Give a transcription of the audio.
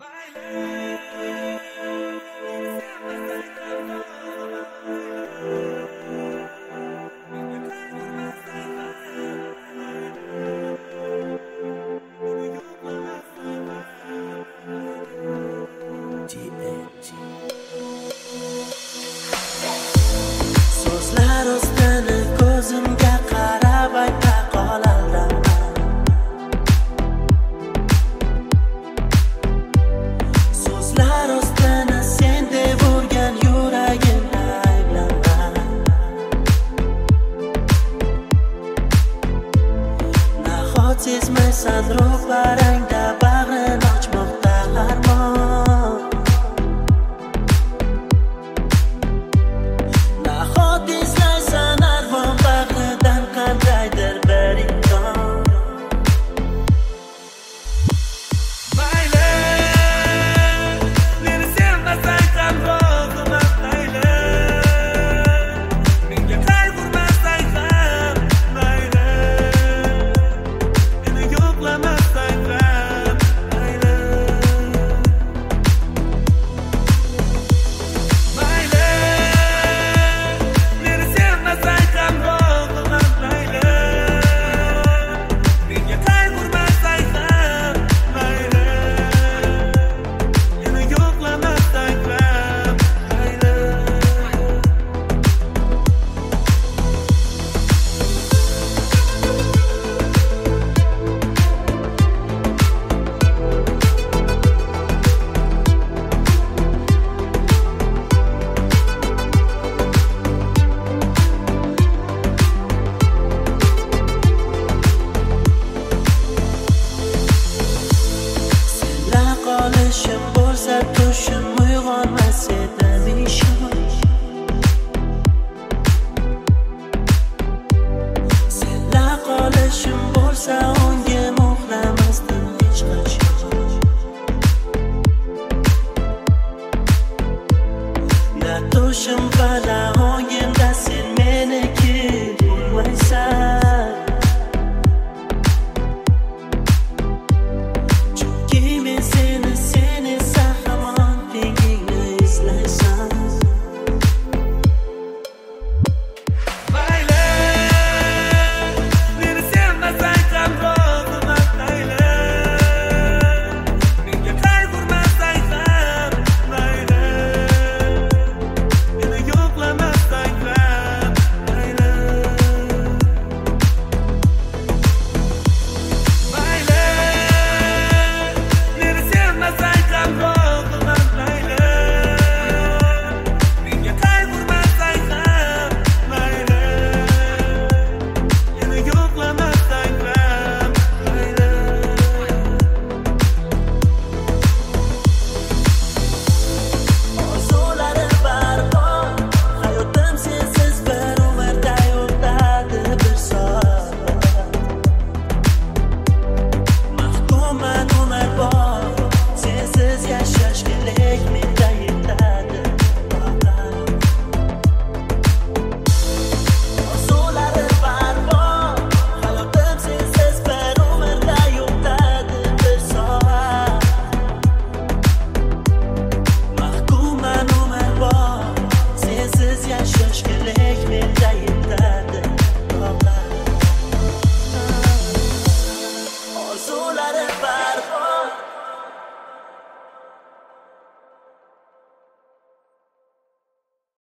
So'zlar ostini ko'zimga qarab ayta qol aldaman. So'zlar ostini sen deb urgan yuragimni ayblama. Nahot sezmaysan ro'parangda bag'rini ochmoqda armon. Nahot eslaysan armon bag'ridan qandaydir bir imkon. Mayli, meni sevmasang ham roziman, mayli. Menga qayg'urmasang ham, mayli. Meni yo'qlamasang ham, mayli. Mayli, meni sevmasang ham roziman, mayli. Menga qayg'urmasang ham, mayli. Meni yo'qlamasang ham, mayli. Senla qolishim bo'lsa tushim